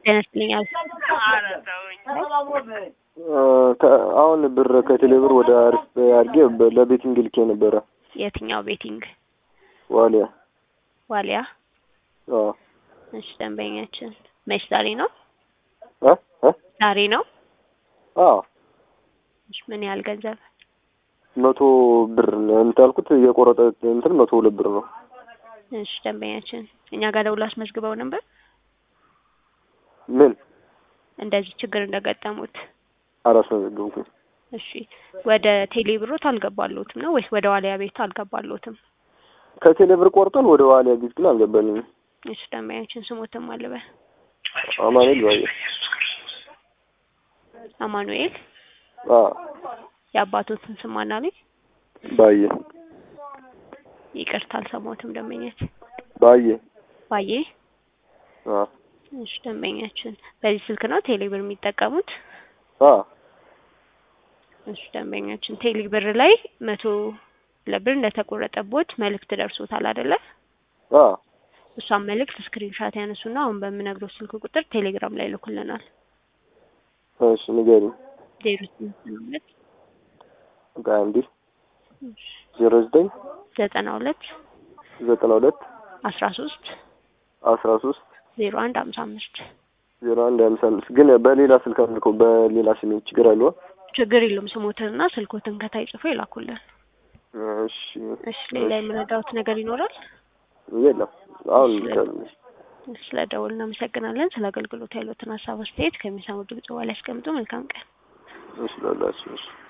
ተነስተኛል አሁን ብር ከቴሌብር ወደ አርፍ አድርጌ ለቤቲንግ ልኬ ነበረ። የትኛው ቤቲንግ? ዋሊያ። እሺ ደንበኛችን መች ዛሬ ነው? ዛሬ ነው? እሺ ምን ያህል ገንዘብ? 100 ብር እንታልኩት የቆረጠ እንትን 102 ብር ነው። እሺ ደንበኛችን እኛ ጋር ደውላስ መዝግበው ነበር? ምን እንደዚህ ችግር እንደገጠሙት አላስመዘገብኩም። እሺ ወደ ቴሌብሮት አልገባሉትም ነው ወይስ ወደ ዋሊያ ቤት አልገባሉትም? ከቴሌብር ቆርጠን ወደ ዋሊያ ቤት ግን አልገባልንም። እሺ ደንበኛችን ስሞትም አለበ አማኑኤል ባየ። አማኑኤል የአባቶትን ስም ማናለኝ? ባየ። ይቅርታ አልሰማሁትም ደንበኛችን። ባየ። እሺ ደንበኛችን በዚህ ስልክ ነው ቴሌብር የሚጠቀሙት? እሺ ደንበኛችን ቴሌብር ላይ 100 ብር እንደተቆረጠቦት መልእክት ደርሶታል አይደለ? እሷን መልእክት ስክሪንሻት ያነሱና አሁን በምነግረው ስልክ ቁጥር ቴሌግራም ላይ ልኩልናል። እሺ ንገሪ። 09 ጋንዲ 09 92 13 0155 0155 ግን በሌላ ስልክ አልከው በሌላ ስሜ ችግር አለው? ችግር የለም ስሞትንና ስልኮትን ከታይ ጽፎ ይላኩልን። እሺ ሌላ የምረዳውት ነገር ይኖራል? የለም አሁን ስለደወልን እናመሰግናለን። ስለ አገልግሎት ያሉትን ሀሳብ አስተያየት ከሚሰሙ ድምጽ በኋላ ያስቀምጡ። መልካም ቀን። እሺ ላላችሁ